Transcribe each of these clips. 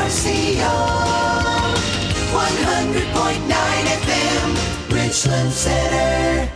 100.9 FM, Richland Center.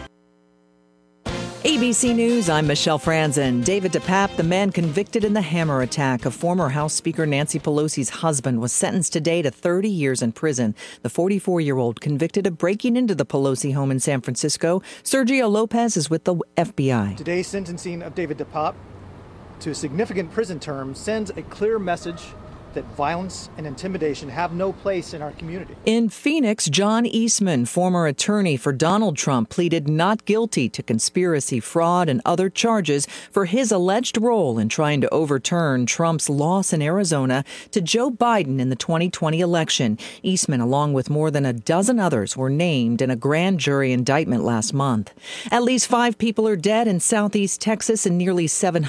ABC News, I'm Michelle Franzen. David DePape, the man convicted in the hammer attack of former House Speaker Nancy Pelosi's husband, was sentenced today to 30 years in prison. The 44-year-old convicted of breaking into the Pelosi home in San Francisco. Sergio Lopez is with the FBI. Today's sentencing of David DePape to a significant prison term sends a clear message that violence and intimidation have no place in our community. In Phoenix, John Eastman, former attorney for Donald Trump, pleaded not guilty to conspiracy, fraud, and other charges for his alleged role in trying to overturn Trump's loss in Arizona to Joe Biden in the 2020 election. Eastman, along with more than a dozen others, were named in a grand jury indictment last month. At least 5 people are dead in southeast Texas, and nearly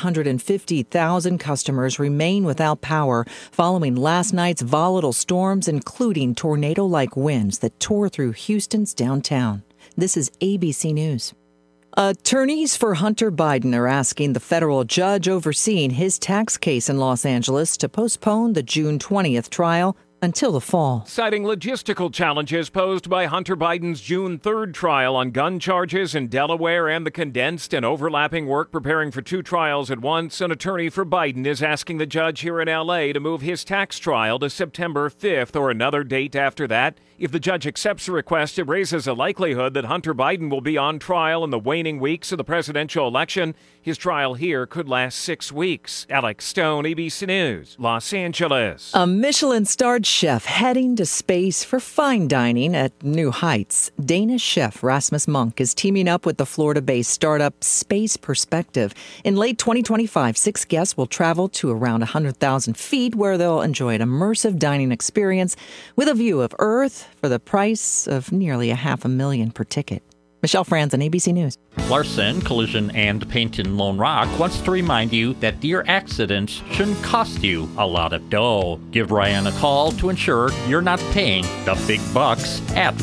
750,000 customers remain without power following last night's volatile storms, including tornado-like winds that tore through Houston's downtown. This is ABC News. Attorneys for Hunter Biden are asking the federal judge overseeing his tax case in Los Angeles to postpone the June 20th trial until the fall. Citing logistical challenges posed by Hunter Biden's June 3rd trial on gun charges in Delaware and the condensed and overlapping work preparing for 2 trials at once, an attorney for Biden is asking the judge here in L.A. to move his tax trial to September 5th or another date after that. If the judge accepts the request, it raises a likelihood that Hunter Biden will be on trial in the waning weeks of the presidential election. His trial here could last 6 weeks. Alex Stone, ABC News, Los Angeles. A Michelin-starred chef heading to space for fine dining at new heights. Danish chef Rasmus Monk is teaming up with the Florida-based startup Space Perspective. In late 2025, 6 guests will travel to around 100,000 feet where they'll enjoy an immersive dining experience with a view of Earth for the price of nearly $500,000 per ticket. Michelle Franzen, ABC News. Larson Collision and Paint in Lone Rock wants to remind you that deer accidents shouldn't cost you a lot of dough. Give Ryan a call to ensure you're not paying the big bucks at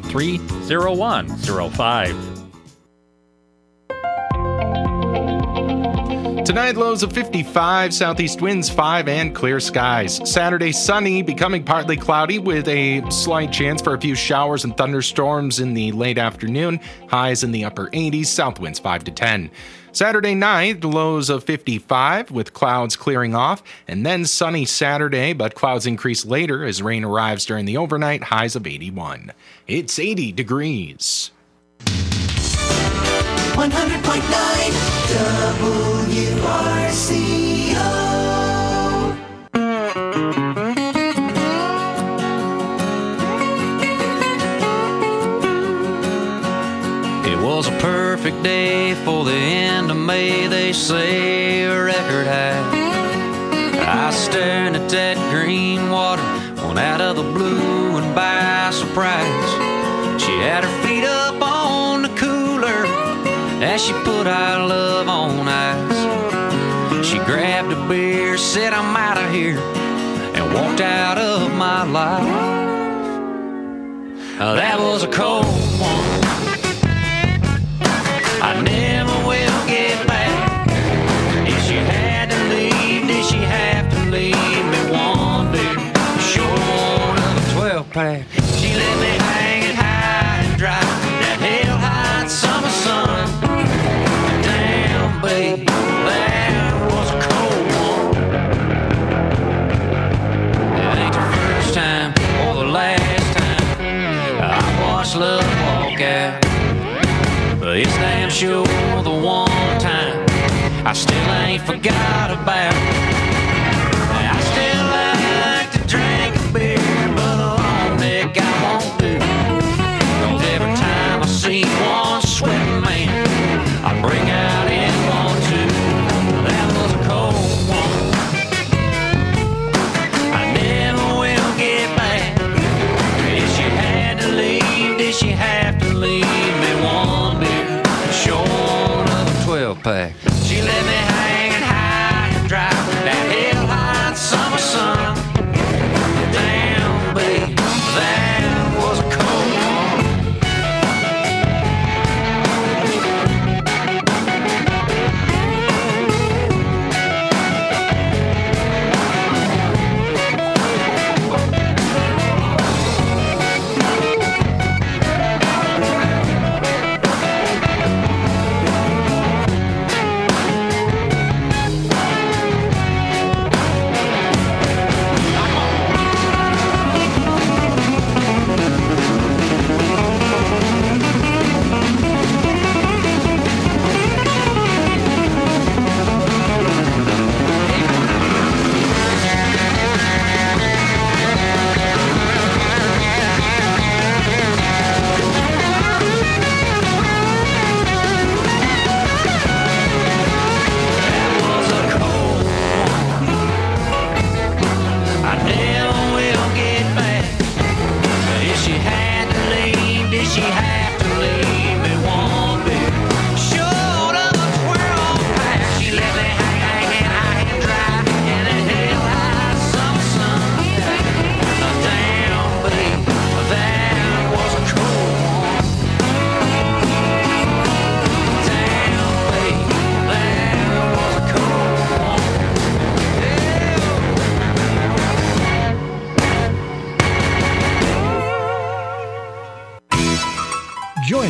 583-0105. Tonight, lows of 55, southeast winds 5, and clear skies. Saturday, sunny, becoming partly cloudy with a slight chance for a few showers and thunderstorms in the late afternoon. Highs in the upper 80s, south winds 5 to 10. Saturday night, lows of 55 with clouds clearing off, and then sunny Saturday, but clouds increase later as rain arrives during the overnight, highs of 81. It's 80 degrees. 100.9 WRCO. It was a perfect day for the end of May, they say, a record high. I was staring at that green water, one out of the blue and by surprise. She had her feet up on the cooler as she put our love on ice. She grabbed a beer, said, I'm out of here, and walked out of my life. That was a cold one. I never will get back. If she had to leave, did she have to leave me one beer short of a 12-pack? She let me hang it high and dry, that hell-hot summer sun. Damn, babe, that was a cold one. It ain't the first time or the last time I watched love walk out, but it's damn sure the one time I still ain't forgot about. I still like to drink a beer, but a long neck I won't do. 'Cause every time I see one sweating man, I bring out in one too. That was a cold one. I never will get back. If she had to leave, did she have to leave me one beer short of a 12-pack? She let me hang it high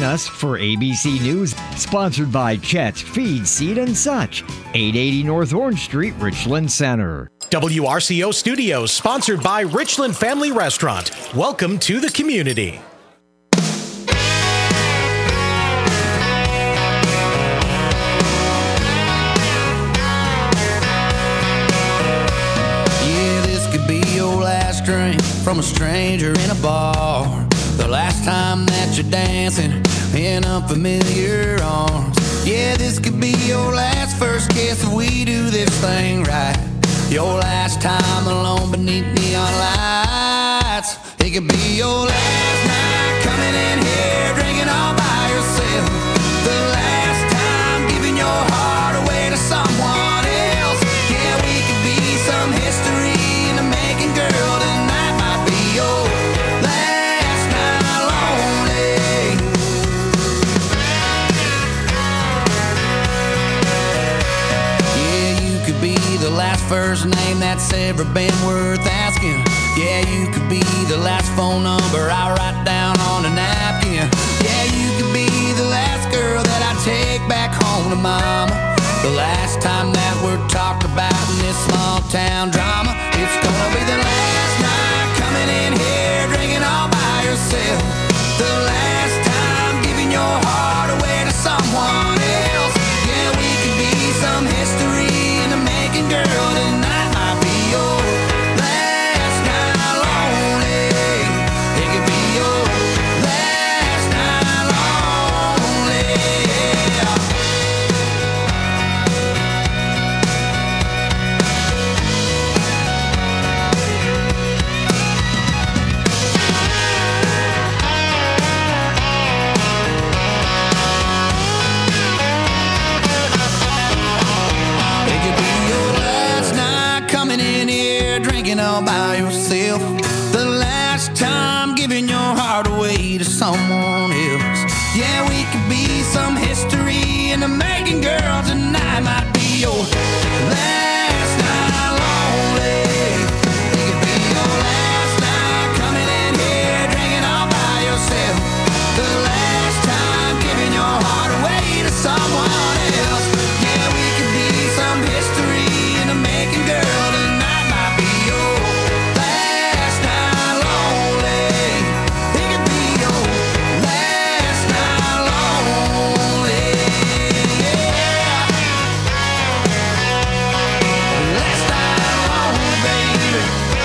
Join us for ABC News, sponsored by Chet's Feed, Seed, and Such, 880 North Orange Street, Richland Center. WRCO Studios, sponsored by Richland Family Restaurant. Welcome to the community. Yeah, this could be your last drink from a stranger in a bar. The last time that you're dancing in unfamiliar arms. Yeah, this could be your last first kiss if we do this thing right. Your last time alone beneath neon lights. It could be your last night coming in here drinking all by yourself. The last time giving your heart away to someone else. Yeah, we could be some history in the making, girl. Tonight might be your last night lonely. Yeah, you could be the last first name that's ever been worth asking. Yeah, you could be the last phone number I write down on a napkin. Yeah, you could be the last girl that I take back home to mama. The last time that we're talked about in this small town drama. It's gonna be the last night coming in here drinking all by yourself. The last time giving your heart away to someone else. Yeah, we could be some history in the making, girl. Tonight might be your last night lonely. It could be your last night lonely. Yeah. It could be your last night coming in here drinking all by yourself. The last time giving your heart away to someone else. Yeah, we could be some history in the making, girl. Tonight might be your last night lonely. It could be your last night coming in here drinking all by yourself. The last time giving your heart away to someone else. Yeah, we could be some history in the making, girl. Tonight might be your last night lonely. It could be your last night lonely. Yeah. Last night lonely, baby.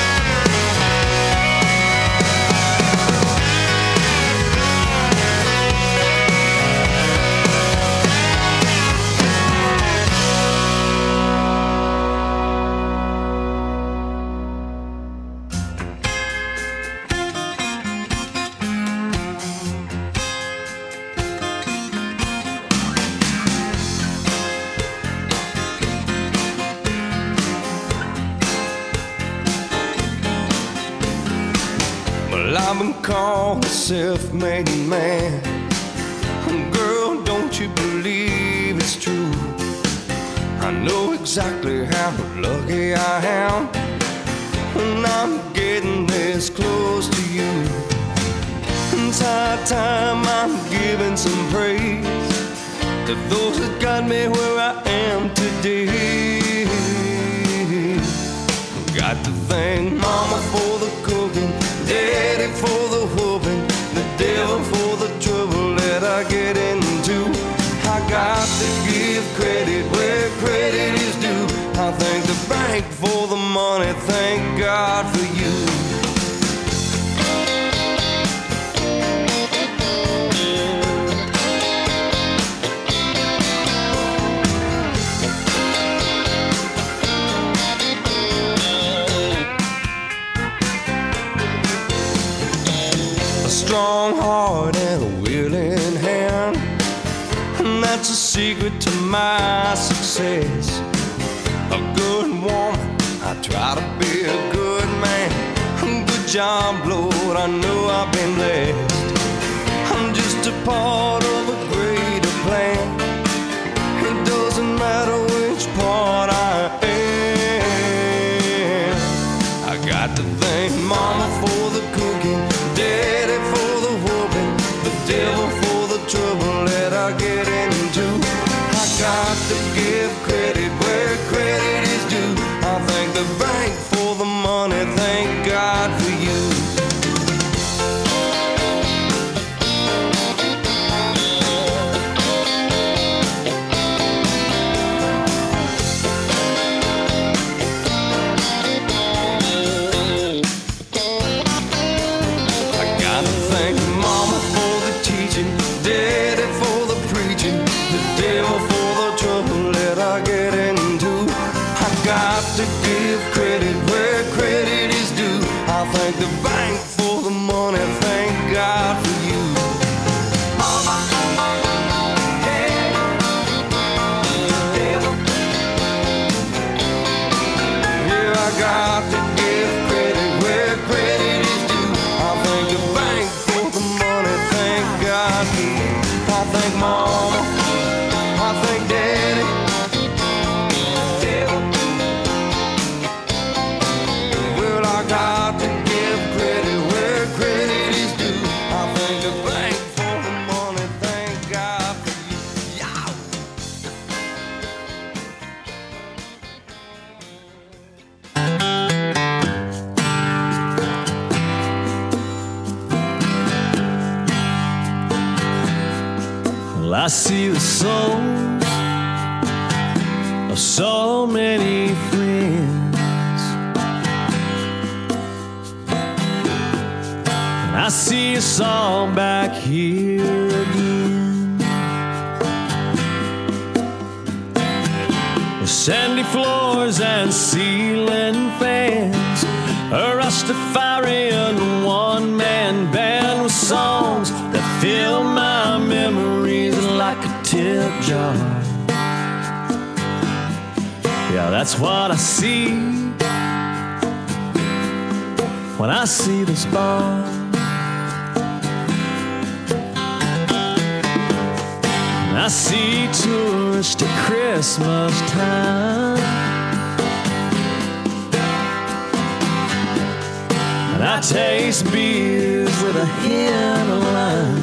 Well, I've been called a self-made man. Girl, don't you believe it's true? I know exactly how lucky I am when I'm getting this close to you. It's high time I'm giving some praise to those that got me where I am today. Got to thank Mama for the cooking, Daddy for the whooping, the devil for the trouble that I get into. I got to give credit where credit is due. I thank the bank for the money, thank God for you. A strong heart and a willing hand, and that's a secret to my success. A good woman, I try to be a good man. Good job, Lord, I know I've been blessed. I'm just a part of a greater plan. It doesn't matter which part I am. I got to thank Mama for the cooking, Daddy for the whooping, the devil for the got to give credit where credit is due. I thank the bank for the money, thank God for you. I thank Mama, I thank Daddy. Well, I got to give credit where credit is due. I thank the bank for the money, thank God for you. Yeah. Well, I see the souls of so many friends. And I see us all back here again. With sandy floors and ceiling fans, a Rastafarian one-man band with songs that fill my memories like a tip jar. Yeah, that's what I see when I see this bar. And I see tourists at Christmas time, and I taste beers with a hint of lime.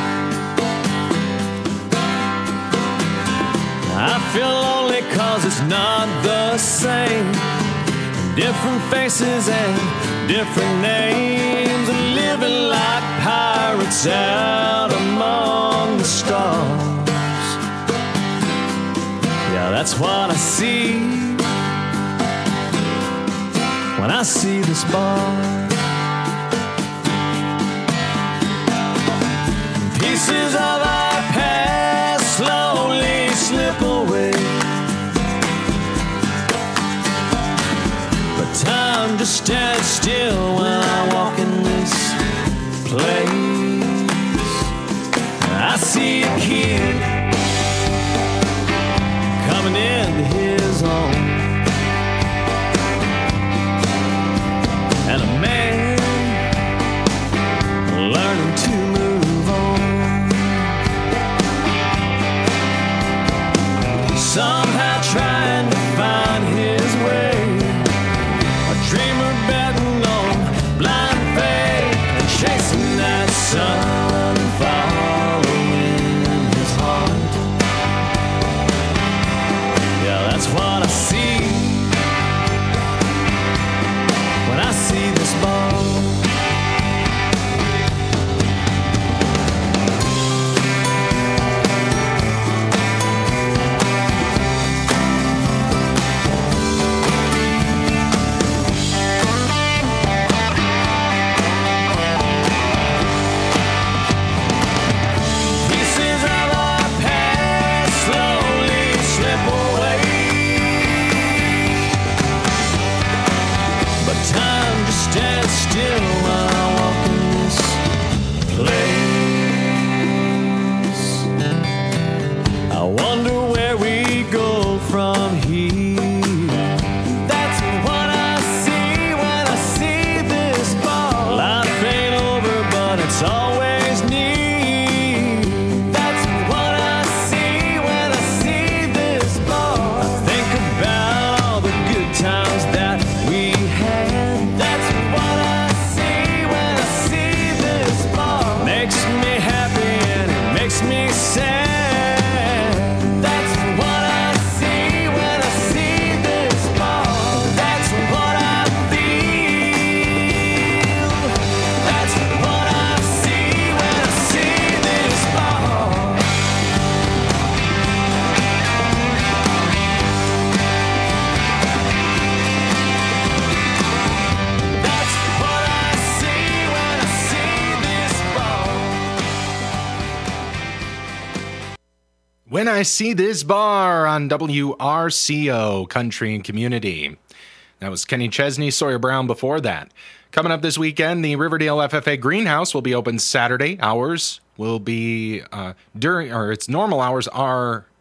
I feel lonely 'cause it's not the same. Different faces and different names, and living like pirates out among the stars. Yeah, that's what I see when I see this bar. Pieces of our past slowly slip away, but time just stands still when I walk in this place. I see a kid coming into his own, and a man learning to move on. Somehow trying to find his way, a dreamer betting on blind faith and chasing that sun and following his heart. Yeah, that's what I see when I see this bar. Pieces of our past slowly slip away, but time just stands still when I walk in this place. I wonder where we go from here. That's what I see when I see this bar. Life ain't over, but it's always near. That's what I see when I see this bar. I think about all the good times that we had. That's what I see when I see this bar. Makes me happy and it makes me sad. That's what I see when I see this bar. That's what I feel. That's what I see when I see this bar. That's what I see when I see this bar. When I See This Bar on WRCO Country and Community. That was Kenny Chesney, Sawyer Brown before that. Coming up this weekend, the Riverdale FFA Greenhouse will be open Saturday. Hours will be its normal hours are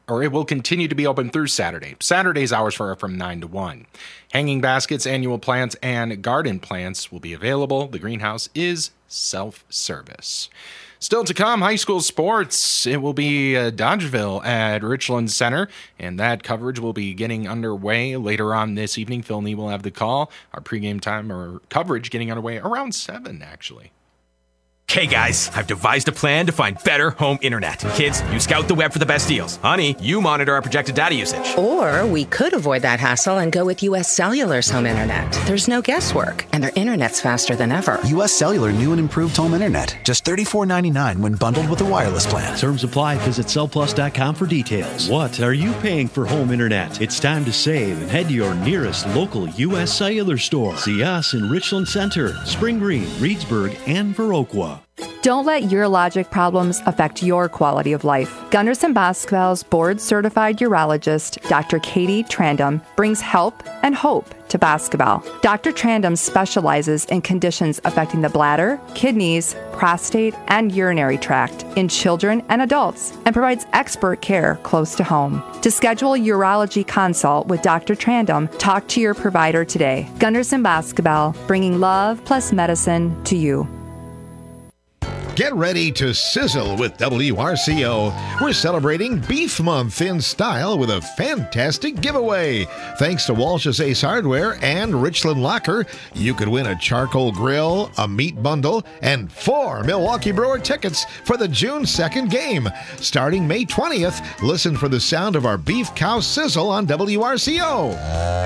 It will continue to be open through Saturday. Saturday's hours are from 9 to 1. Hanging baskets, annual plants, and garden plants will be available. The greenhouse is self-service. Still to come, high school sports. It will be Dodgeville at Richland Center, and that coverage will be getting underway later on this evening. Phil Nee will have the call. Our pregame time or coverage getting underway around 7, actually. Okay, guys, I've devised a plan to find better home internet. Kids, you scout the web for the best deals. Honey, you monitor our projected data usage. Or we could avoid that hassle and go with U.S. Cellular's home internet. There's no guesswork, and their internet's faster than ever. U.S. Cellular new and improved home internet. Just $34.99 when bundled with a wireless plan. Terms apply. Visit cellplus.com for details. What are you paying for home internet? It's time to save and head to your nearest local U.S. Cellular store. See us in Richland Center, Spring Green, Reedsburg, and Viroqua. Don't let your logic problems affect your quality of life. Gunderson Basketball's board-certified urologist, Dr. Katie Trandum, brings help and hope to basketball. Dr. Trandum specializes in conditions affecting the bladder, kidneys, prostate, and urinary tract in children and adults, and provides expert care close to home. To schedule a urology consult with Dr. Trandum, talk to your provider today. Gunderson Basketball, bringing love plus medicine to you. Get ready to sizzle with WRCO. We're celebrating Beef Month in style with a fantastic giveaway. Thanks to Walsh's Ace Hardware and Richland Locker, you could win a charcoal grill, a meat bundle, and 4 Milwaukee Brewer tickets for the June 2nd game. Starting May 20th, listen for the sound of our beef cow sizzle on WRCO.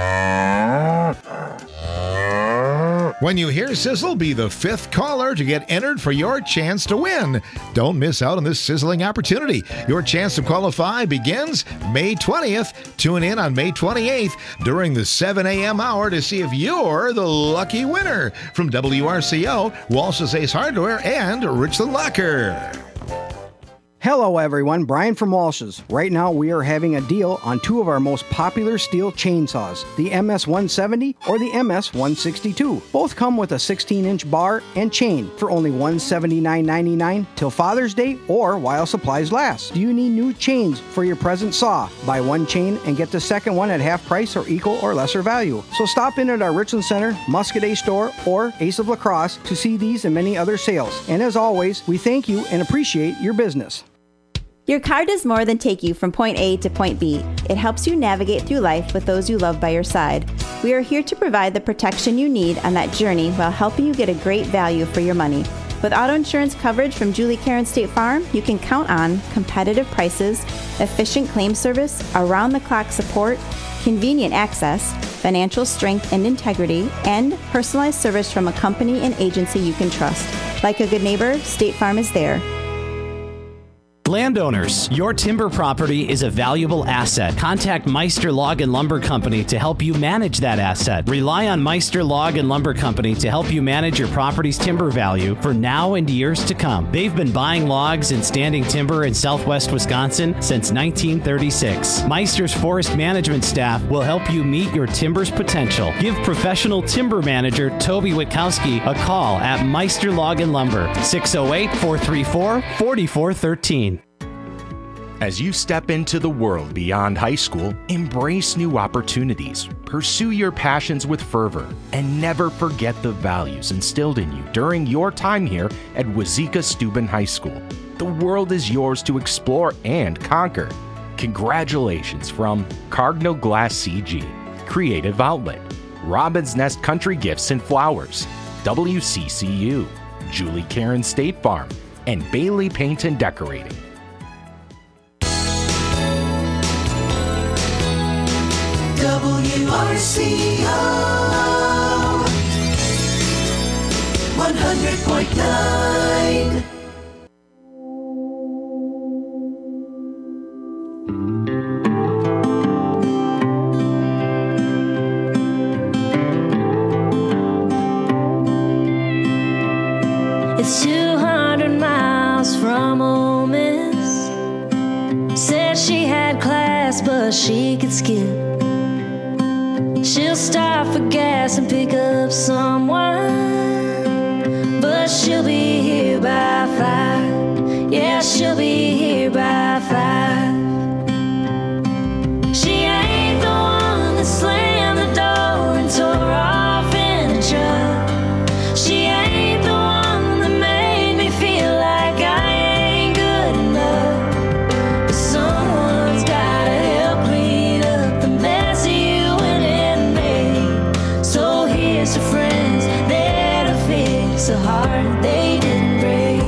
When you hear sizzle, be the 5th caller to get entered for your chance to win. Don't miss out on this sizzling opportunity. Your chance to qualify begins May 20th. Tune in on May 28th during the 7 a.m. hour to see if you're the lucky winner. From WRCO, Walsh's Ace Hardware, and Richland Locker. Hello everyone, Brian from Walsh's. Right now we are having a deal on 2 of our most popular Stihl chainsaws, the MS-170 or the MS-162. Both come with a 16-inch bar and chain for only $179.99 till Father's Day or while supplies last. Do you need new chains for your present saw? Buy one chain and get the second one at half price or equal or lesser value. So stop in at our Richland Center, Muscadet store, or Ace of La Crosse to see these and many other sales. And as always, we thank you and appreciate your business. Your car does more than take you from point A to point B. It helps you navigate through life with those you love by your side. We are here to provide the protection you need on that journey while helping you get a great value for your money. With auto insurance coverage from Julie Karen State Farm, you can count on competitive prices, efficient claim service, around-the-clock support, convenient access, financial strength and integrity, and personalized service from a company and agency you can trust. Like a good neighbor, State Farm is there. Landowners, your timber property is a valuable asset. Contact Meister Log and Lumber Company to help you manage that asset. Rely on Meister Log and Lumber Company to help you manage your property's timber value for now and years to come. They've been buying logs and standing timber in southwest Wisconsin since 1936. Meister's forest management staff will help you meet your timber's potential. Give professional timber manager Toby Witkowski a call at Meister Log and Lumber, 608-434-4413. As you step into the world beyond high school, embrace new opportunities, pursue your passions with fervor, and never forget the values instilled in you during your time here at Wazeeka-Steuben High School. The world is yours to explore and conquer. Congratulations from Cardinal Glass CG, Creative Outlet, Robin's Nest Country Gifts and Flowers, WCCU, Julie Karen State Farm, and Bailey Paint and Decorating. WRCO 100.9. It's 200 miles from Ole Miss. Said she had class, but she could skip. She'll stop for gas and pick up some wine, but she'll be here by 5. Yeah, she'll be here by 5. here's to friends that'll fix a heart they didn't break.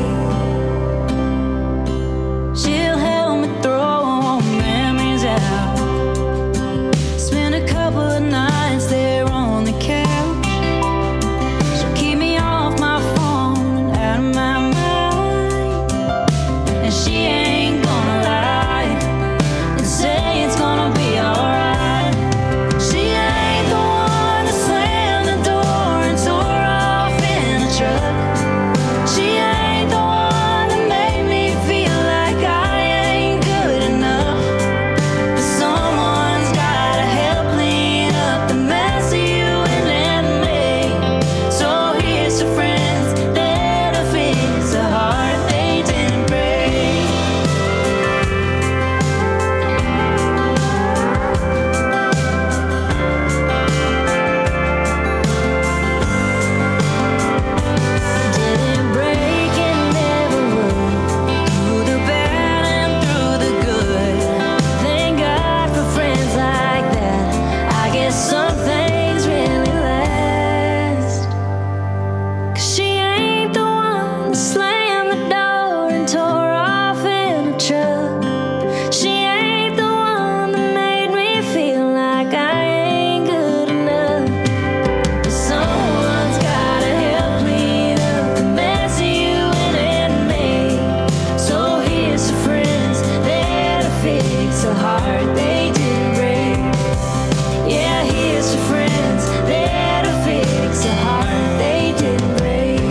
She'll help me throw memories out. Spend a couple of nights there on the couch. She'll keep me off my phone and out of my mind. And she ain't gonna lie and say it's gonna be alright. She ain't the one that slammed the door and tore off in a truck. She ain't the one that made me feel like I ain't good enough. But someone's gotta help clean up the mess of you and me. So here's to friends that'll fix a heart they didn't break. Didn't break and never will. Through the bad and through the good. Thank God for friends like that. I guess some things really last. 'Cause she ain't the one that slammed the door and tore off in a truck. She ain't the one that made me feel like I ain't good enough. But someone's gotta help clean up the mess of you and me. So here's to friends that'll fix a heart they didn't break. Yeah, here's to friends that'll fix a heart they didn't break.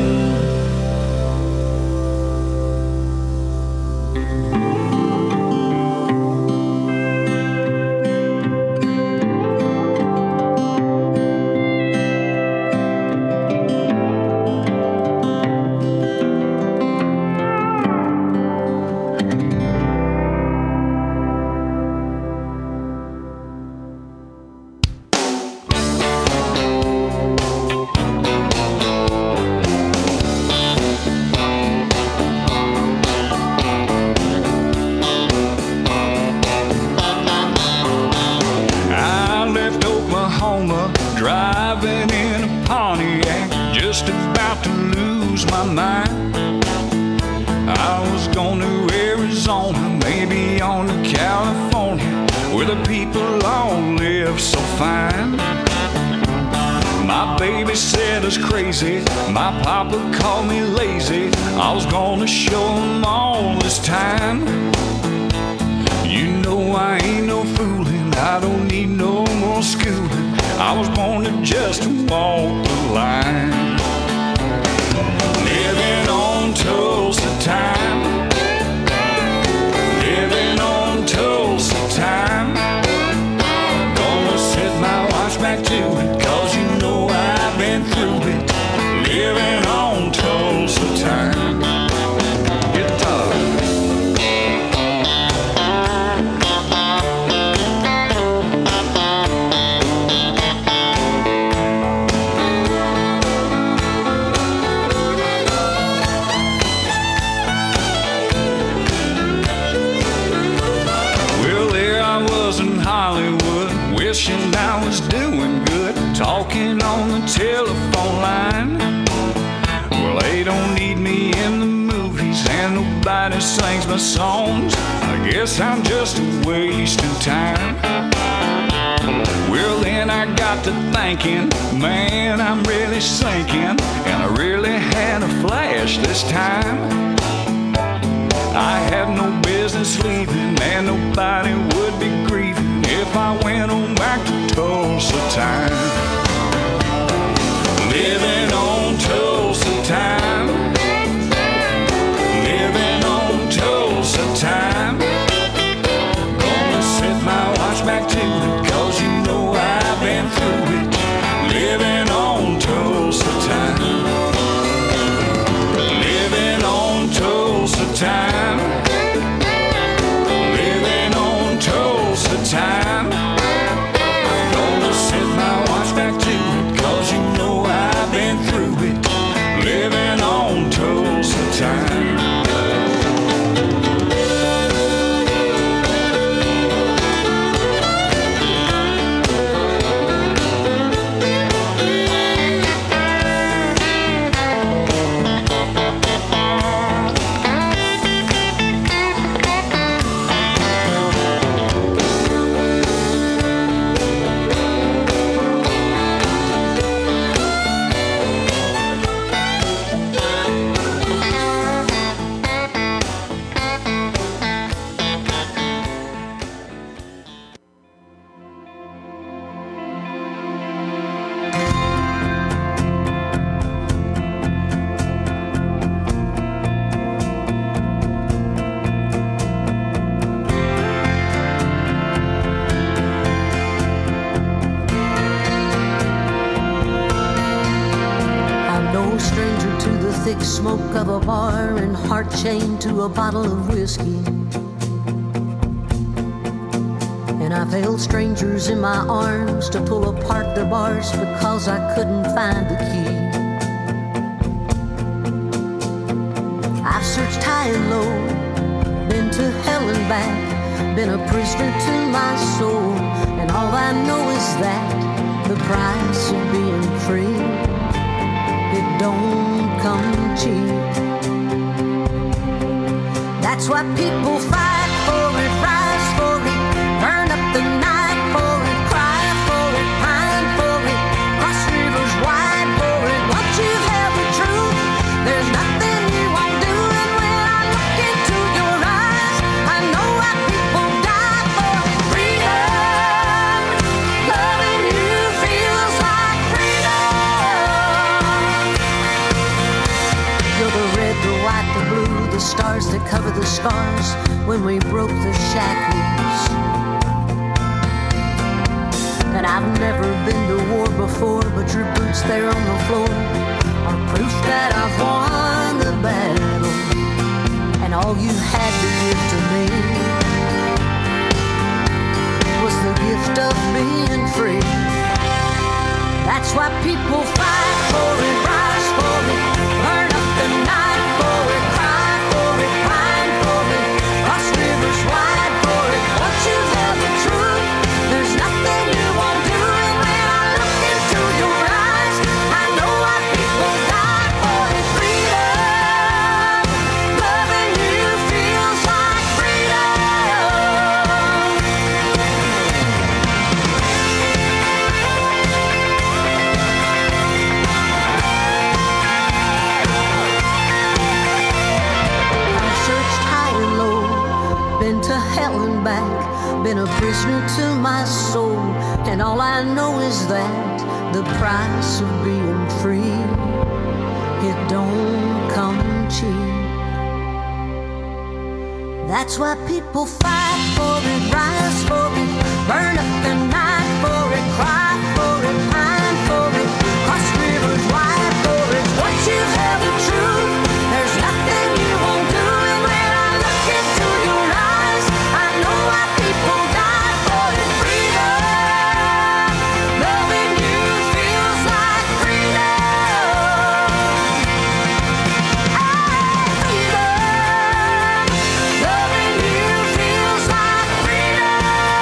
I left Oklahoma, driving in a Pontiac, just about to lose my mind. I was going to Arizona, maybe on to California, where the people all live so fine. My baby said I was crazy, my papa called me lazy. I was gonna show him all this time. You know I ain't no fooling, I don't need no more schooling. I was born to just walk the line. Living on Tulsa time. Living on Tulsa time. Gonna set my watch back to it, 'cause you know I've been through it. Living on Tulsa time. Guitar. Well, there I was in Hollywood, wishing I was doing good, talking on the telephone line. Well, they don't need me in the movies, and nobody sings my songs. I guess I'm just a waste of time. Well, then I got to thinking, man, I'm really sinking, and I really had a flash this time. I had no business leaving, and nobody would be grieving if I went on back to Tulsa time. Living on Tulsa time. Living on Tulsa time. Gonna set my watch back to it, 'cause you know I've been through it. Living on Tulsa time. Living on Tulsa time. Living on Tulsa time. Gonna set my watch back to stranger to the thick smoke of a bar and heart chained to a bottle of whiskey. And I've held strangers in my arms to pull apart their bars because I couldn't find the key. I've searched high and low, been to hell and back, been a prisoner to my soul, and all I know is that the price of being free, it don't come cheap. That's why people fight for it, rise for it, burn up the night for it, cry for it, pine for it, cross rivers wide for it. Once you've held the truth, there's nothing you won't do. And when I look into your eyes, I know why people die for it. Freedom, loving you feels like freedom. You're the red, the white, the blue, the stars that cover the scars when we broke the shackles. And I've never been to war before, but your boots there on the floor are proof that I've won the battle. And all you had to give to me was the gift of being free. That's why people fight for it, rise for it, burn up the night for it, cry for it, pine for it, cross rivers wide for it. Once you've held the truth, there's nothing you won't do. And when I look into your eyes, I know why people die for it. Freedom, loving you feels like freedom. I've searched high and low, been to hell and back, been a prisoner to my soul, and all I know is that the price of being free, it don't come cheap. That's why people fight for it, rise for it, burn up the night for it, cry for it, pine for it, cross rivers wide for it. Once you've held the truth, there's nothing you won't do. And when I look into your eyes, I know why people die for it. Freedom, loving you feels like freedom. Loving you feels like freedom.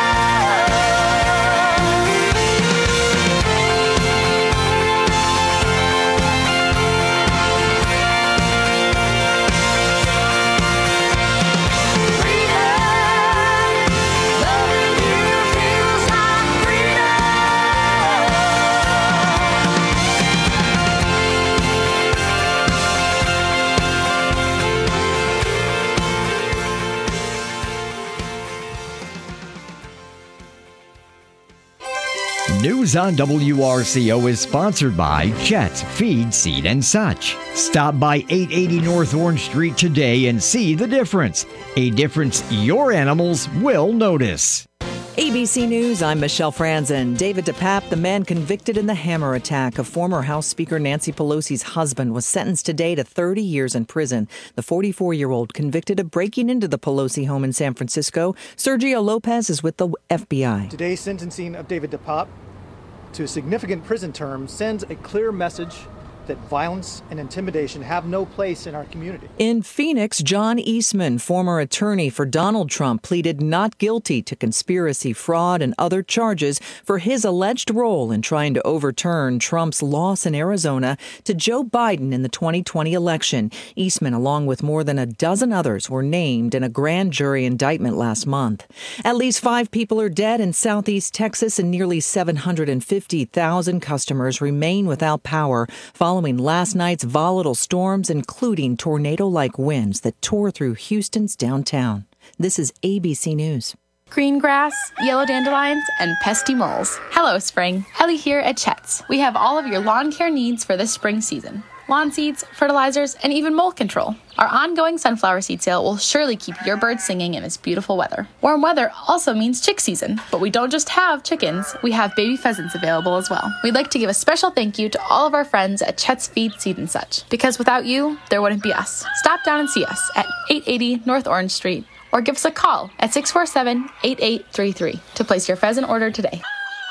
News on WRCO is sponsored by Chet's Feed, Seed, and Such. Stop by 880 North Orange Street today and see the difference. A difference your animals will notice. ABC News, I'm Michelle Franzen. David DePape, the man convicted in the hammer attack of former House Speaker Nancy Pelosi's husband, was sentenced today to 30 years in prison. The 44-year-old convicted of breaking into the Pelosi home in San Francisco. Sergio Lopez is with the FBI. Today's sentencing of David DePape to a significant prison term sends a clear message that violence and intimidation have no place in our community. In Phoenix, John Eastman, former attorney for Donald Trump, pleaded not guilty to conspiracy, fraud, and other charges for his alleged role in trying to overturn Trump's loss in Arizona to Joe Biden in the 2020 election. Eastman, along with more than a dozen others, were named in a grand jury indictment last month. At least 5 people are dead in southeast Texas, and nearly 750,000 customers remain without power following last night's volatile storms, including tornado-like winds that tore through Houston's downtown. This is ABC News. Green grass, yellow dandelions, and pesky moles. Hello, spring. Ellie here at Chet's. We have all of your lawn care needs for this spring season. lawn seeds, fertilizers, and even mold control. Our ongoing sunflower seed sale will surely keep your birds singing in this beautiful weather. Warm weather also means chick season, but we don't just have chickens, we have baby pheasants available as well. We'd like to give a special thank you to all of our friends at Chet's Feed, Seed and Such, because without you, there wouldn't be us. Stop down and see us at 880 North Orange Street, or give us a call at 647-8833 to place your pheasant order today.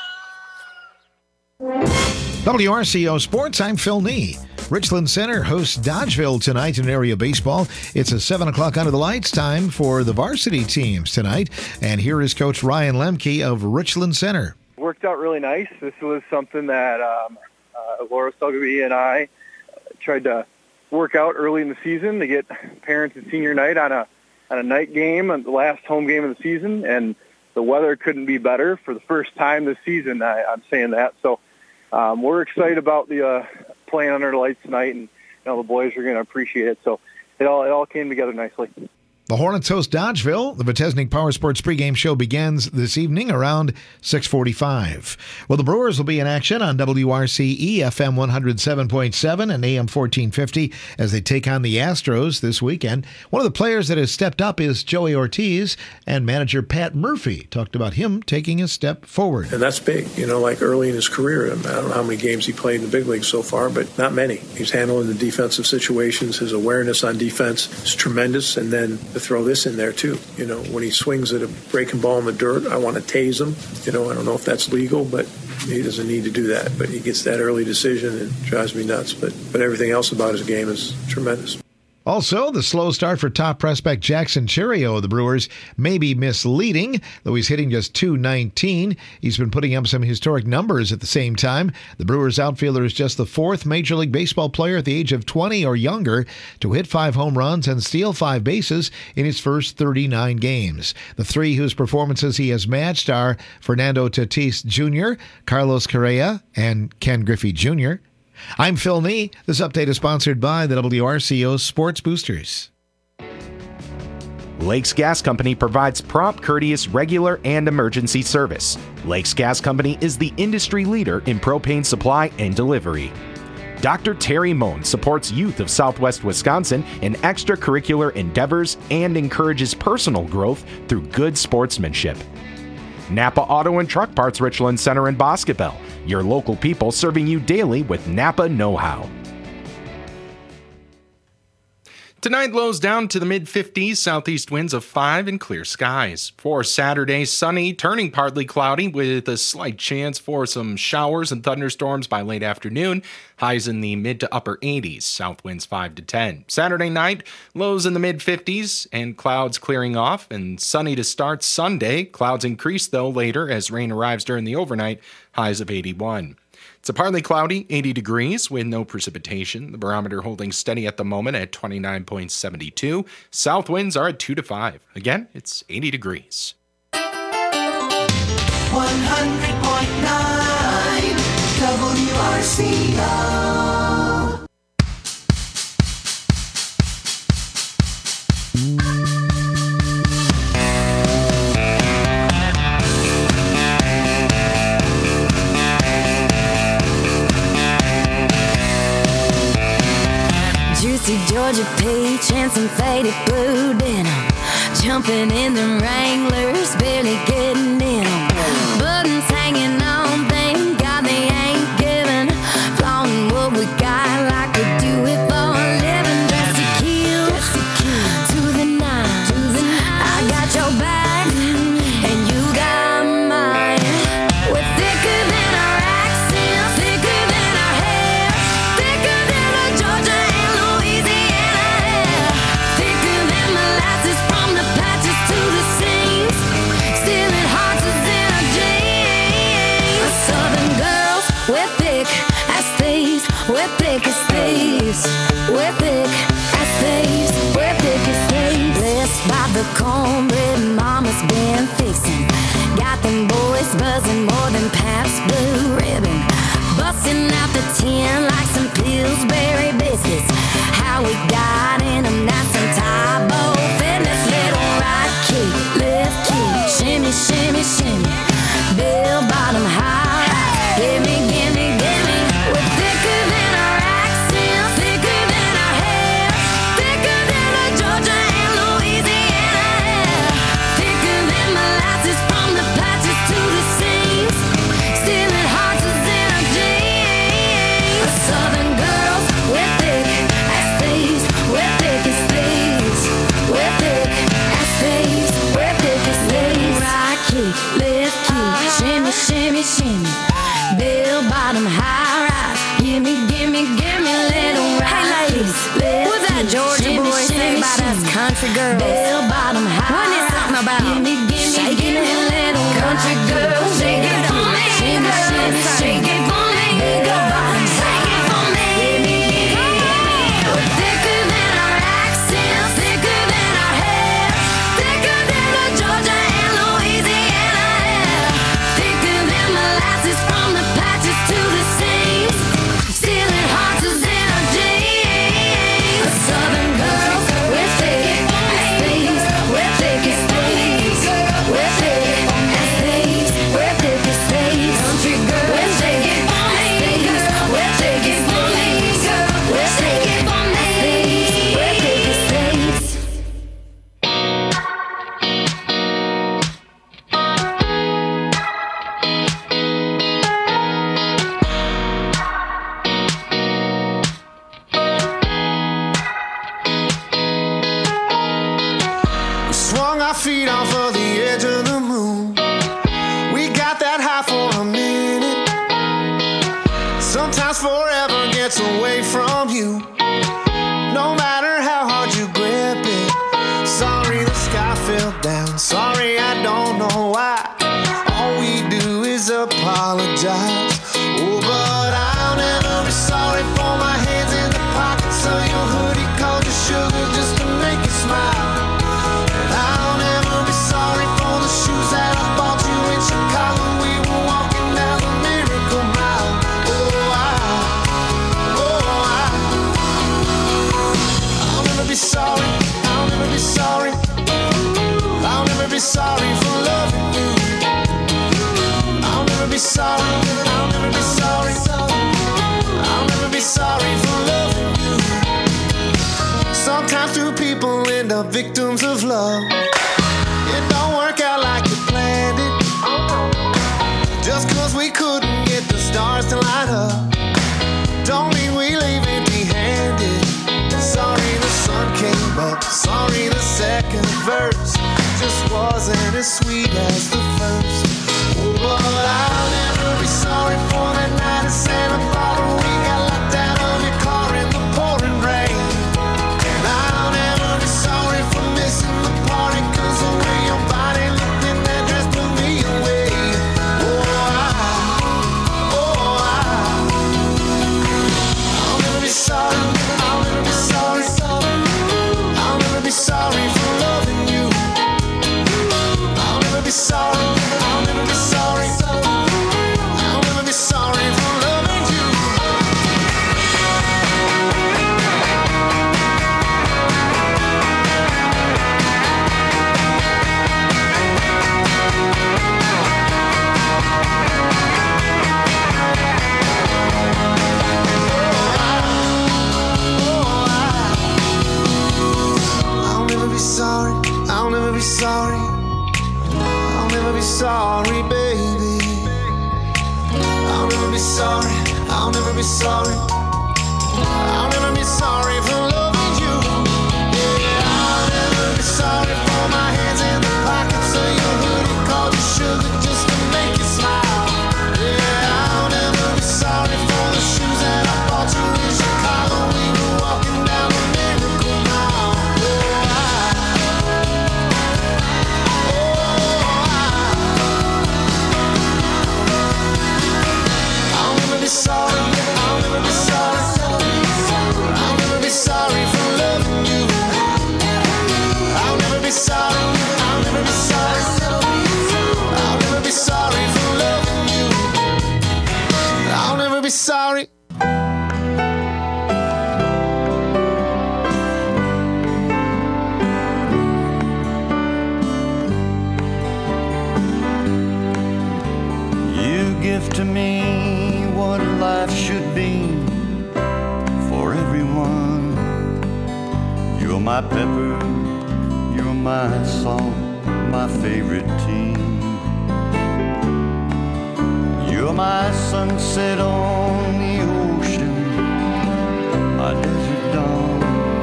WRCO Sports, I'm Phil Nee. Richland Center hosts Dodgeville tonight in area baseball. It's a 7 o'clock under the lights time for the varsity teams tonight. And here is Coach Ryan Lemke of Richland Center. Worked out really nice. This was something that Laura Sugby and I tried to work out early in the season to get parents at senior night on a night game, the last home game of the season. And the weather couldn't be better for the first time this season. I'm saying that. So we're excited about the playing under the lights tonight, and the boys are going to appreciate it. So it all came together nicely. The Hornets host Dodgeville. The Vitesnik Power Sports pregame show begins this evening around 6:45. Well, the Brewers will be in action on WRCE FM 107.7 and AM 1450 as they take on the Astros this weekend. One of the players that has stepped up is Joey Ortiz, and manager Pat Murphy talked about him taking a step forward. And that's big, like early in his career. I don't know how many games he played in the big leagues so far, but not many. He's handling the defensive situations. His awareness on defense is tremendous, and then to throw this in there too. When he swings at a breaking ball in the dirt, I want to tase him. I don't know if that's legal, but he doesn't need to do that. But he gets that early decision and it drives me nuts. But everything else about his game is tremendous. Also, the slow start for top prospect Jackson Cherio of the Brewers may be misleading, though he's hitting just .219. He's been putting up some historic numbers at the same time. The Brewers outfielder is just the fourth Major League Baseball player at the age of 20 or younger to hit 5 home runs and steal 5 bases in his first 39 games. The 3 whose performances he has matched are Fernando Tatis Jr., Carlos Correa, and Ken Griffey Jr. I'm Phil Nee. This update is sponsored by the WRCO Sports Boosters. Lakes Gas Company provides prompt, courteous, regular, and emergency service. Lakes Gas Company is the industry leader in propane supply and delivery. Dr. Terry Moan supports youth of Southwest Wisconsin in extracurricular endeavors and encourages personal growth through good sportsmanship. Napa Auto and Truck Parts Richland Center in Boscobel. Your local people serving you daily with Napa know-how. Tonight, lows down to the mid-50s, southeast winds of 5 and clear skies. For Saturday, sunny, turning partly cloudy with a slight chance for some showers and thunderstorms by late afternoon. Highs in the mid to upper 80s, south winds 5 to 10. Saturday night, lows in the mid-50s and clouds clearing off, and sunny to start Sunday. Clouds increase, though, later as rain arrives during the overnight, highs of 81. It's a partly cloudy, 80 degrees with no precipitation. The barometer holding steady at the moment at 29.72. South winds are at 2 to 5. Again, it's 80 degrees. 100.9 WRCO. Juicy Georgia peach and some faded blue denim. Jumping in the Wranglers, barely getting in them. Buttons hanging on, thank God they ain't giving. Flaunting what we got like we do it for a living. Dressed to kill, to the nine. I got your back, and you got mine. We're thicker than our accents, thicker than our hair, thicker than the Georgia and Louisiana hair, thicker than molasses from the patches to the seams, stealing hearts is in our jeans. Southern girls, we're thick as thieves, we're thick as thieves, we're thick as thieves, we're thick as thieves. Blessed by the cornbread mama's been fixing, got them boys buzzing more than Pabst Blue Ribbon, busting out the tin like some Pillsbury biscuits. How we got in them, that's some Tybo fitness. Little right kick, left kick, shimmy, shimmy, shimmy, bell bottom high. Gimme, gimme, gimme. We're thicker than our accents, thicker shimmy, shimmy. Bell bottom high rise. Gimme, gimme, gimme, little rise. Hey ladies, what's that Georgia boy say about us country girls? Bell bottom high. Wasn't it something about shaking it? Country girl, shake it for me. Shimmy, shimmy, shake it for me. Bell bottom, shake it for me. Thicker than our accents, thicker than our hair, thicker than the Georgia and Louisiana air, thicker than molasses from the patches to the seams, stealing hearts is in our jeans. A southern girl, we're thick as thieves, we're thick as thieves, we're thick as thieves, we're thick as thieves. Country girl, we're thick as thieves, we're thick as thieves, we're thick as thieves, we're thick as thieves. We swung our feet off of the edge of the moon. We got that high for a minute. Sometimes forever gets away from you. No matter how hard you grip it. Sorry the sky fell down. Sorry I don't know why. All we do is apologize. Oh, but I'll never be sorry for my hands in the pockets of your hoodie. Called you sugar just to make you smile. I'll never be sorry for the shoes that I bought you in Chicago. We were walking down the Miracle Mile. I'll never be sorry. I'll never be sorry. I'll never be sorry for loving you. I'll never be sorry. I'll never be sorry. I'll never be sorry for loving you. Sometimes two people end up victims of love. It don't work out like you planned it. Just cause we couldn't get the stars to light up, don't mean we leave empty-handed. Sorry the sun came up. Sorry the second verse just wasn't as sweet as the first. Oh, but I'll never be sorry for that night in Santa Barbara. We got locked out of your car in the pouring rain. And I'll never be sorry for missing the party, cause the way your body looked in that dress blew me away. I'll never be sorry. I'll never be sorry. I'll never be sorry for loving you. I'll never be sorry. I'll never be sorry. I'll never be sorry for loving you. I'll never be sorry. I'll never be sorry. I'll never be sorry, baby. I'll never be sorry. I'll never be sorry. I'll never be sorry for loving you. Yeah, I'll never be sorry for my hands in the pockets of your hoodie. Called you sugar just to make you smile. Yeah, I'll never be sorry for the shoes that I bought you in Chicago. We were walking down the Miracle Mile. I'll never be sorry. I'll never be sorry. I'll never be sorry for loving you. I'll never be sorry. I'll never be sorry. I'll never be sorry for loving you. I'll never be sorry. You give to me what life should be for everyone. You're my pepper, you're my salt, my favorite team. You're my sunset on the ocean, my desert dawn.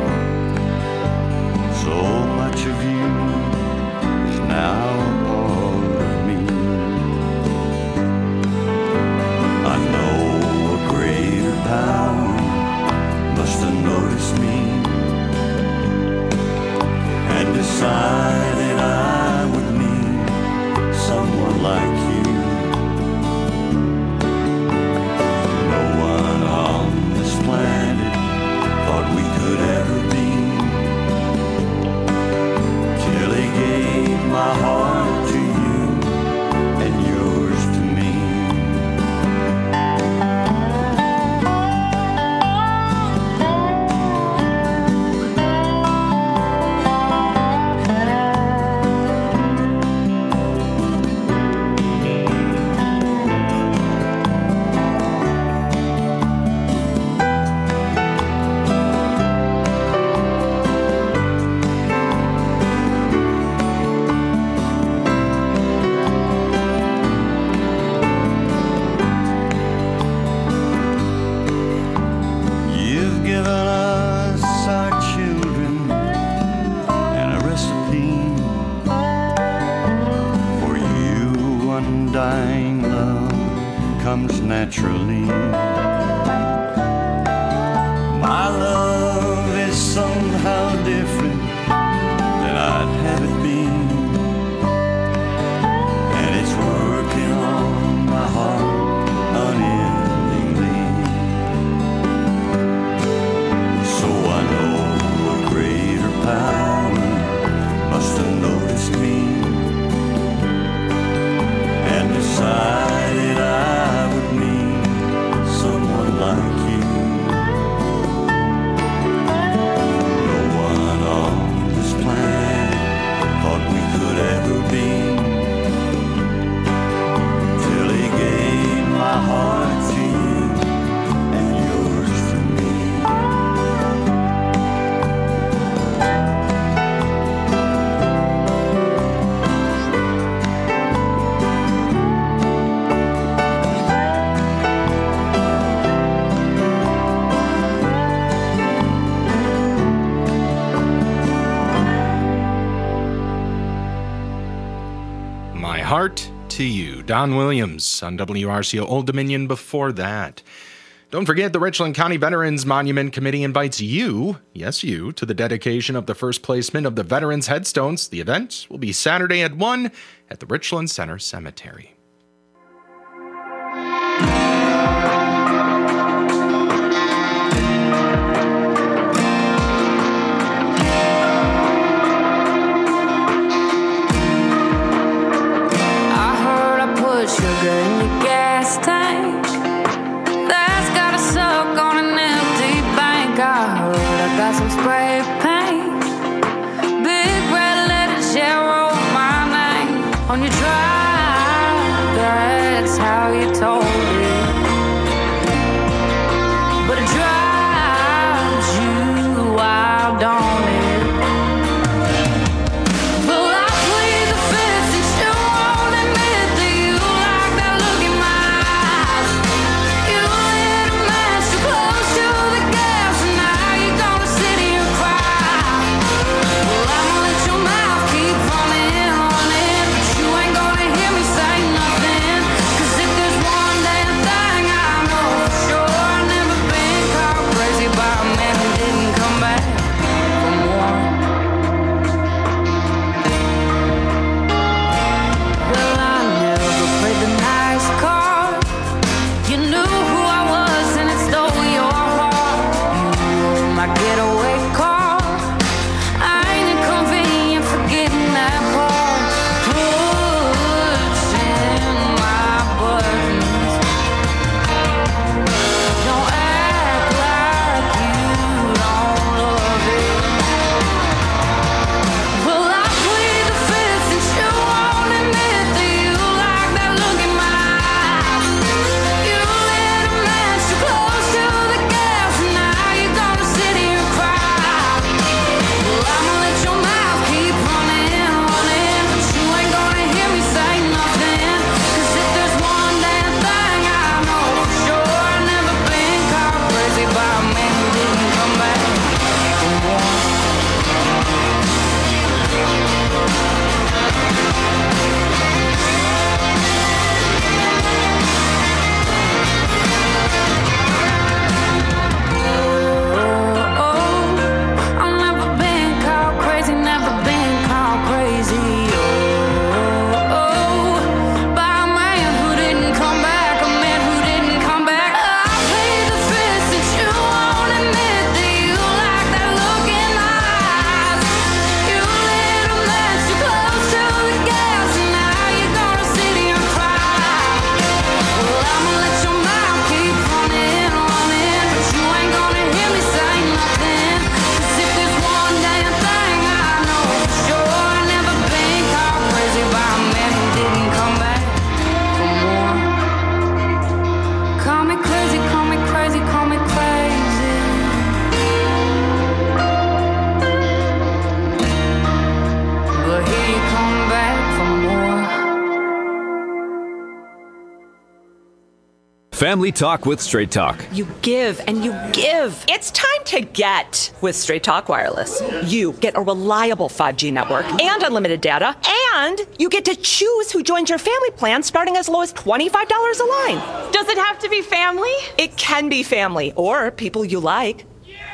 So much of you is now a part of me. Heart to You. Don Williams on WRCO Old Dominion before that. Don't forget, the Richland County Veterans Monument Committee invites you, yes you, to the dedication of the first placement of the Veterans Headstones. The event will be Saturday at 1 at the Richland Center Cemetery. Sugar in your gas tank that's got a suck on an empty bank. I heard I got some spray paint, big red letters, yeah, wrote my name on your drive. That's how you told it, but it drives you wild, don't it? Family Talk with Straight Talk. You give and you give. It's time to get with Straight Talk Wireless. You get a reliable 5G network and unlimited data, and you get to choose who joins your family plan starting as low as $25 a line. Does it have to be family? It can be family or people you like.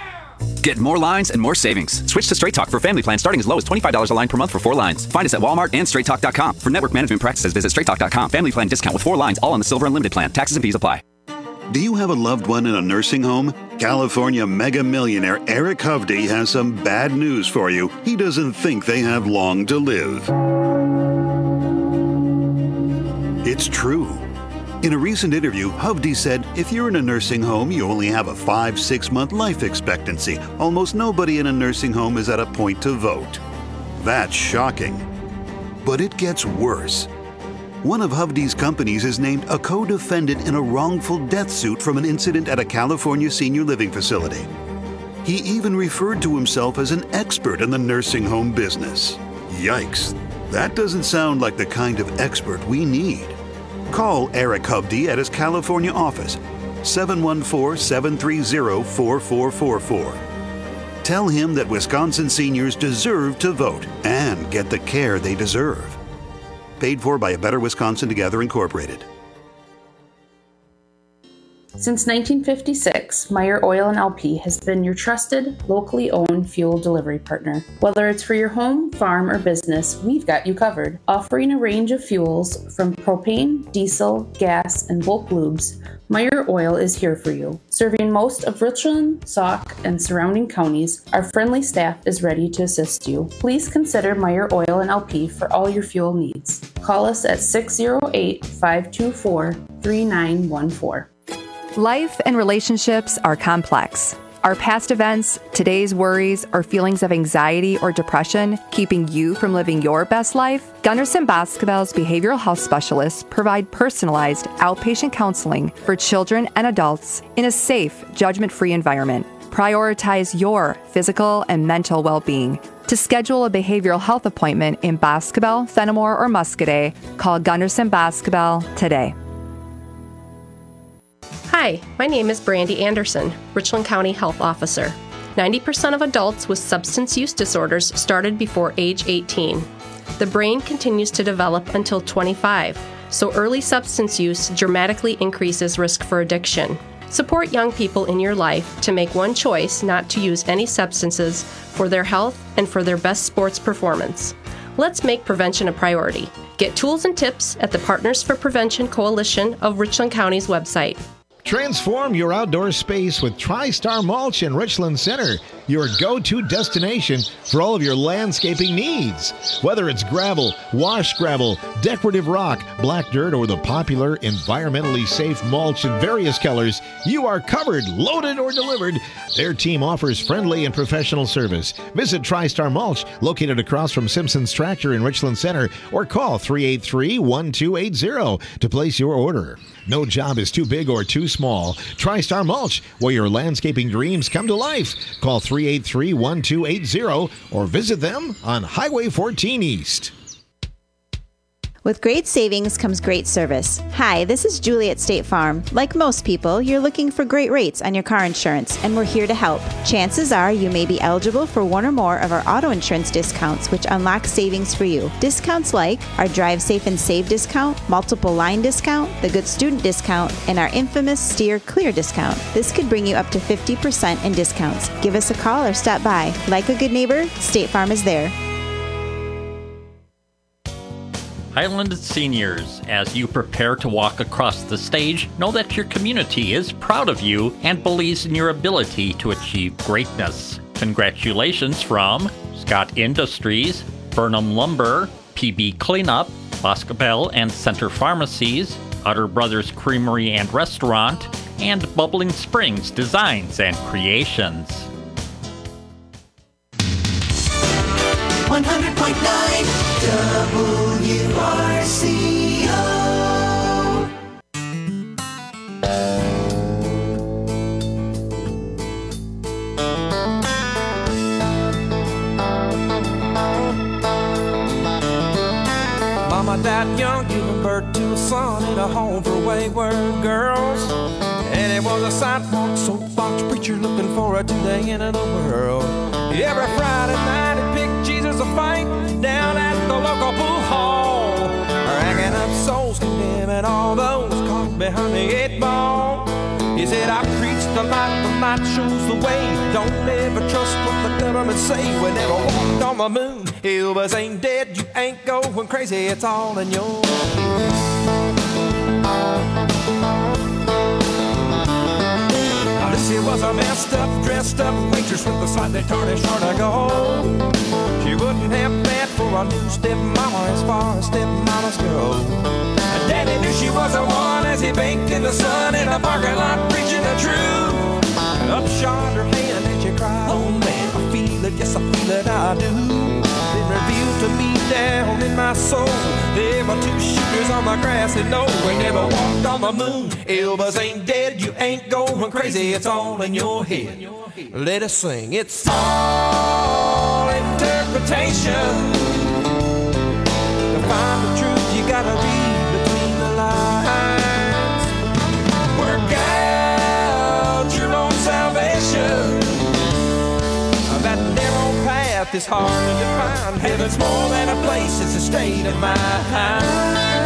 Get more lines and more savings. Switch to Straight Talk for family plan starting as low as $25 a line per month for 4 lines. Find us at Walmart and straighttalk.com. For network management practices, visit straighttalk.com. Family plan discount with 4 lines, all on the Silver Unlimited plan. Taxes and fees apply. Do you have a loved one in a nursing home? California mega millionaire Eric Hovde has some bad news for you. He doesn't think they have long to live. It's true. In a recent interview, Hovde said, if you're in a nursing home, you only have a 5-6 month life expectancy. Almost nobody in a nursing home is at a point to vote. That's shocking. But it gets worse. One of Hovde's companies is named a co-defendant in a wrongful death suit from an incident at a California senior living facility. He even referred to himself as an expert in the nursing home business. Yikes. That doesn't sound like the kind of expert we need. Call Eric Hovde at his California office, 714-730-4444. Tell him that Wisconsin seniors deserve to vote and get the care they deserve. Paid for by A Better Wisconsin Together Incorporated. Since 1956, Meyer Oil & LP has been your trusted, locally owned fuel delivery partner. Whether it's for your home, farm, or business, we've got you covered. Offering a range of fuels from propane, diesel, gas, and bulk lubes, Meyer Oil is here for you. Serving most of Richland, Sauk, and surrounding counties, our friendly staff is ready to assist you. Please consider Meyer Oil & LP for all your fuel needs. Call us at 608-524-3914. Life and relationships are complex. Are past events, today's worries, or feelings of anxiety or depression keeping you from living your best life? Gunderson Boscobel's behavioral health specialists provide personalized outpatient counseling for children and adults in a safe, judgment-free environment. Prioritize your physical and mental well-being. To schedule a behavioral health appointment in Boscobel, Fenimore, or Muscadet, call Gunderson Boscobel today. Hi, my name is Brandy Anderson, Richland County Health Officer. 90% of adults with substance use disorders started before age 18. The brain continues to develop until 25, so early substance use dramatically increases risk for addiction. Support young people in your life to make one choice not to use any substances for their health and for their best sports performance. Let's make prevention a priority. Get tools and tips at the Partners for Prevention Coalition of Richland County's website. Transform your outdoor space with TriStar Mulch in Richland Center, your go-to destination for all of your landscaping needs. Whether it's gravel, wash gravel, decorative rock, black dirt, or the popular environmentally safe mulch in various colors, you are covered, loaded, or delivered. Their team offers friendly and professional service. Visit TriStar Mulch, located across from Simpson's Tractor in Richland Center, or call 383-1280 to place your order. No job is too big or too small. TriStar Mulch, where your landscaping dreams come to life. Call 383-1280 or visit them on Highway 14 East. With great savings comes great service. Hi, this is Julie at State Farm. Like most people, you're looking for great rates on your car insurance, and we're here to help. Chances are you may be eligible for one or more of our auto insurance discounts, which unlock savings for you. Discounts like our Drive Safe and Save discount, multiple line discount, the Good Student discount, and our infamous Steer Clear discount. This could bring you up to 50% in discounts. Give us a call or stop by. Like a good neighbor, State Farm is there. Highland seniors, as you prepare to walk across the stage, know that your community is proud of you and believes in your ability to achieve greatness. Congratulations from Scott Industries, Burnham Lumber, PB Cleanup, Boscobel and Center Pharmacies, Otter Brothers Creamery and Restaurant, and Bubbling Springs Designs and Creations. 100.9 WRCO. Mama died young, giving birth to a son in a home for wayward girls. And it was a sidewalk soapbox preacher looking forward to the end of the world. Every Friday night he picked Jesus a fight down at the local pool hall, racking up souls, condemning all those caught behind the 8 ball. He said, I preach the light shows the way. Don't ever trust what the government say. We never walked on the moon. Elvis ain't dead, you ain't going crazy. It's all in your She was a messed up, dressed up waitress with a slightly tarnished heart of gold. She wouldn't have bad for a new stepmama as far as stepmamas go. And Daddy knew she was the one as he baked in the sun in a parking lot preaching the truth. Up shot her hand and she cried, oh man, I feel it, yes I feel it, I do. It revealed to me down in my soul there were 2 shooters on the grassy knoll. We never walked on the moon. Elvis ain't dead, you ain't going crazy. It's all in your head. Let us sing. It's all interpretation. To find the truth, you gotta read between the lines. Work out your own salvation. That narrow path path is hard to define. Heaven's more than a place, it's a state of mind.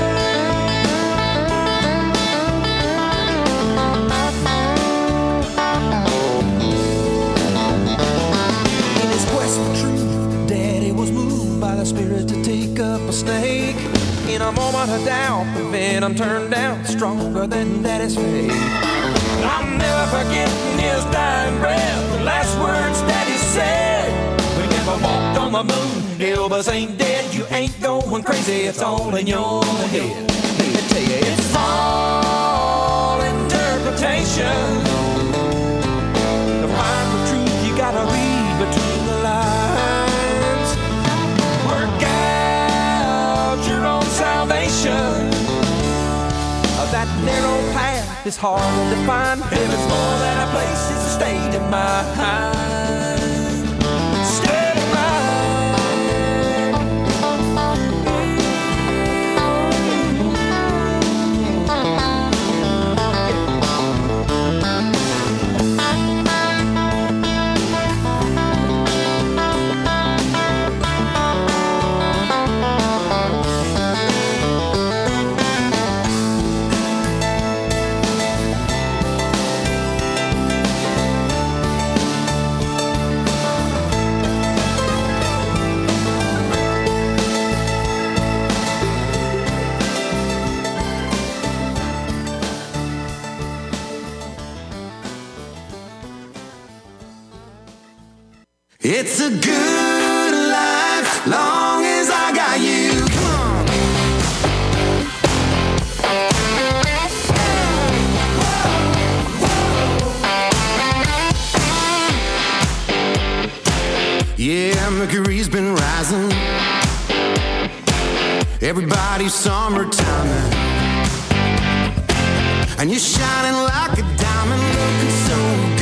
By the Spirit to take up a snake. In a moment of doubt, the venom turned down, stronger than Daddy's faith. I'll never forget his dying breath, the last words Daddy said. We never walked on the moon, Elvis ain't dead. You ain't going crazy, it's all in your head. Let me tell you, it's all interpretation. To find the truth, you gotta read between the lines. Your own salvation. That narrow path is hard to define. Heaven's more than a place, it's a state of mind. State of It's a good life, long as I got you. Come on. Yeah, Mercury's been rising. Everybody's summertime. And you're shining like a diamond, looking so